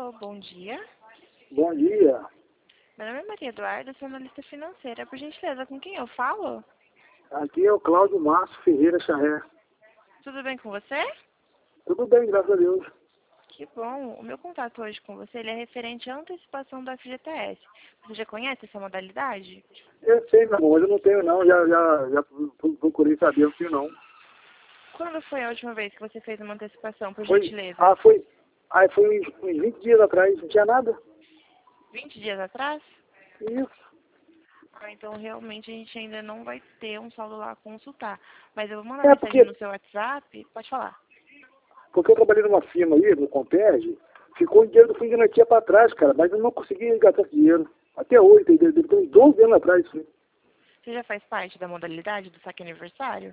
Alô, bom dia. Bom dia. Meu nome é Maria Eduarda, sou analista financeira. Por gentileza, com quem eu falo? Aqui é o Cláudio Márcio Ferreira Charré. Tudo bem com você? Tudo bem, graças a Deus. Que bom. O meu contato hoje com você ele é referente à antecipação do FGTS. Você já conhece essa modalidade? Eu sei, meu amor, mas eu não tenho não. Já procurei saber, eu não tenho não. Quando foi a última vez que você fez uma antecipação, por Foi, gentileza? foi uns 20 dias atrás, não tinha nada. 20 dias atrás? Isso. Então realmente a gente ainda não vai ter um saldo lá a consultar. Mas eu vou mandar É mensagem porque, no seu WhatsApp. Pode falar. porque eu trabalhei numa firma aí, no Comperge, ficou o dinheiro do fundo de garantia para trás, cara, mas eu não consegui gastar esse dinheiro. Até hoje, deve ter uns 12 anos atrás isso aí. Você já faz parte da modalidade do saque aniversário?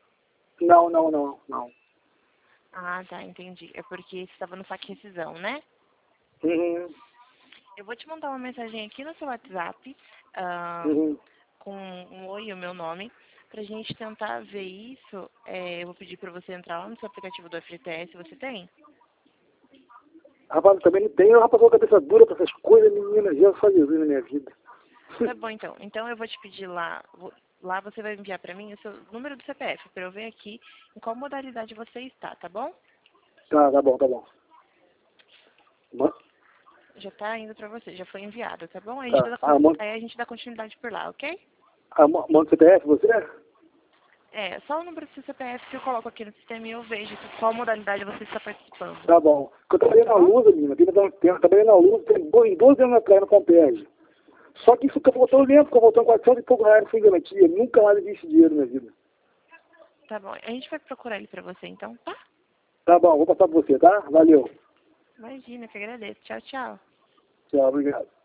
Não. Ah, tá, entendi. É porque você estava no saque rescisão, né? Uhum, Eu vou te mandar uma mensagem aqui no seu WhatsApp, uhum. com um oi e o meu nome, pra gente tentar ver isso. Eu vou pedir pra você entrar lá no seu aplicativo do FGTS, você tem? Rapaz, eu também não tenho, rapaz, com a cabeça dura para essas coisas, menina, já só Jesus na minha vida. Tá bom, então. Então eu vou te pedir lá, lá você vai enviar pra mim o seu número do CPF, pra eu ver aqui em qual modalidade você está, tá bom? Tá bom. Já tá indo pra você, já foi enviado, tá bom? Tá. Aí a gente dá continuidade por lá, ok? Manda o CPF, você? Só o número do seu CPF que eu coloco aqui no sistema e eu vejo qual modalidade você está participando. Tá bom. Porque eu trabalhei Tá na bom? Lusa, menina, vida dá um tempo. Trabalhei na Lusa, tem 12 anos atrás, no Comperge. Só que isso que eu voltou, eu lembro que eu voltou 400 e pouco reais, fui garantia. Nunca mais vi esse dinheiro na minha vida. Tá bom. A gente vai procurar ele pra você, então, tá? Tá bom, vou passar pra você, tá? Valeu. Imagina, que agradeço. Tchau, tchau. Tchau, obrigado.